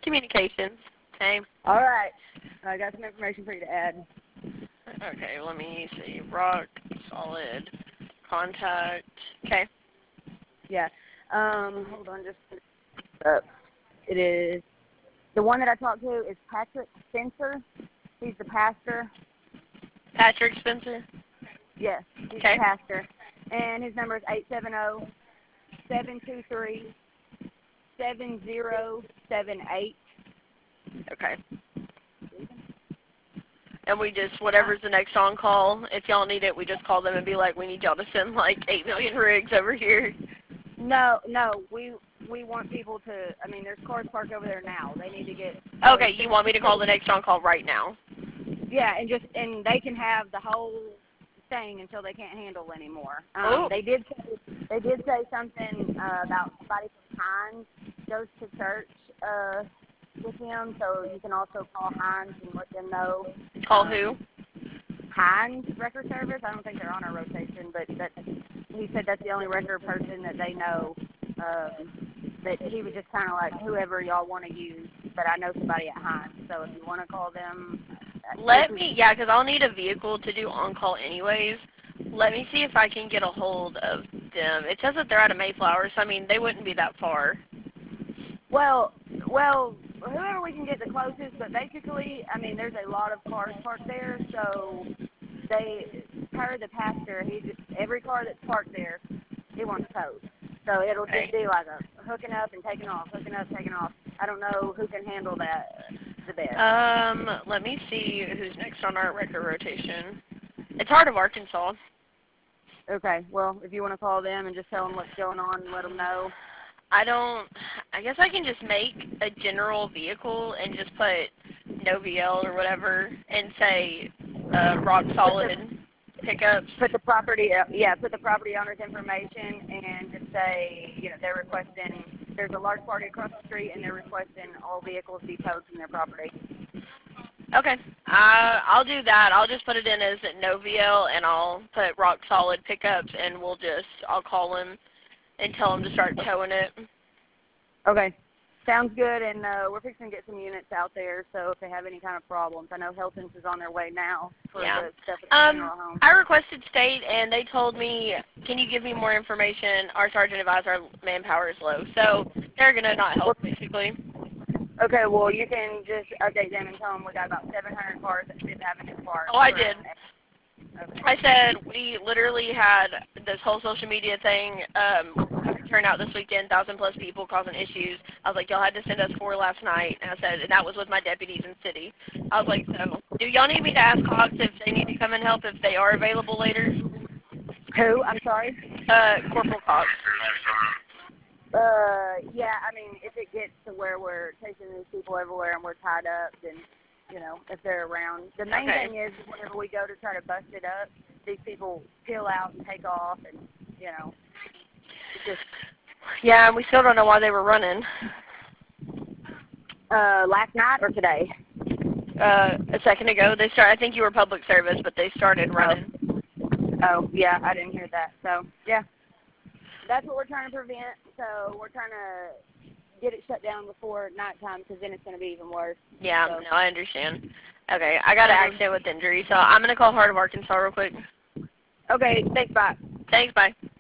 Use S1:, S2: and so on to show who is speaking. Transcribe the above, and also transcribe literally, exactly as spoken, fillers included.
S1: Communications. Same.
S2: All right. I got some information for you to add.
S1: Okay, let me see. Rock, solid, contact. Okay.
S2: Yeah. Um, hold on just uh, it is the one that I talked to is Patrick Spencer. He's the pastor.
S1: Patrick Spencer?
S2: Yes, he's
S1: Okay.
S2: the pastor. And his number is eight seven zero, seven two three, seven zero seven eight.
S1: Okay. And we just, whatever's the next on call, if y'all need it, we just call them and be like, we need y'all to send like eight million rigs over here.
S2: No, no, we we want people to, I mean, there's cars parked over there now. They need to get...
S1: Okay, you want me to call the next on call right now?
S2: Yeah, and just, and they can have the whole thing until they can't handle anymore. Um,
S1: Oh.
S2: they did say, they did say something uh, about somebody from Hines goes to church uh, with him, so you can also call Hines and let them know.
S1: Call
S2: um,
S1: who?
S2: Hines Record Service. I don't think they're on our rotation, but that he said that's the only record person that they know. Um, that he was just kind of like, whoever y'all want to use, but I know somebody at Hines, so if you want to call them.
S1: Let me, yeah, because I'll need a vehicle to do on-call anyways. Let me see if I can get a hold of them. It says that they're out of Mayflower, so I mean, they wouldn't be that far.
S2: Well, well, whoever we can get the closest, but basically, I mean, there's a lot of cars parked there, so they, per the pastor, he just, every car that's parked there, he wants towed. So it'll
S1: Okay.
S2: just be like a hooking up and taking off, hooking up, taking off. I don't know who can handle that the best.
S1: Um, let me see who's next on our record rotation. It's Heart of Arkansas.
S2: Okay, well, if you want to call them and just tell them what's going on and let them know.
S1: I don't, I guess I can just make a general vehicle and just put no V L or whatever and say uh, rock solid pickups.
S2: Put the property, yeah, put the property owner's information and just say, you know, they're requesting, there's a large party across the street and they're requesting all vehicles be towed from their property.
S1: Okay, uh, I'll do that. I'll just put it in as no V L and I'll put rock solid pickups and we'll just, I'll call them and tell them to start towing it.
S2: Okay. Sounds good, and uh, we're fixing to get some units out there, so if they have any kind of problems, I know Health Insurance is on their way now for
S1: Yeah.
S2: the stuff at the
S1: Um,
S2: funeral home.
S1: I requested state, and they told me, can you give me more information? Our sergeant advised our manpower is low, so they're going to not help, basically.
S2: Okay, well, you can just update them and tell them we got about seven hundred cars at Fifth Avenue Park.
S1: Oh, I did.
S2: Okay.
S1: I said we literally had this whole social media thing um, turn out this weekend, thousand plus people causing issues. I was like, y'all had to send us four last night, and I said, and that was with my deputies in city. I was like, so do y'all need me to ask Cox if they need to come and help if they are available later?
S2: Who? I'm sorry?
S1: Uh, Corporal Cox.
S2: Uh, yeah, I mean, if it gets to where we're chasing these people everywhere and we're tied up, then, you know, if they're around. The main
S1: Okay.
S2: thing is whenever we go to try to bust it up, these people peel out and take off and, you know, it's just...
S1: Yeah, and we still don't know why they were running.
S2: Uh, last night or today?
S1: Uh, a second ago, they start. I think you were public service, but they started running.
S2: Oh. oh, yeah, I didn't hear that. So, yeah, that's what we're trying to prevent. So we're trying to get it shut down before nighttime because then it's going to be even worse.
S1: Yeah,
S2: so.
S1: no, I understand. Okay, I got an accident with injury, so I'm going to call Heart of Arkansas real quick.
S2: Okay, thanks, bye.
S1: Thanks, bye.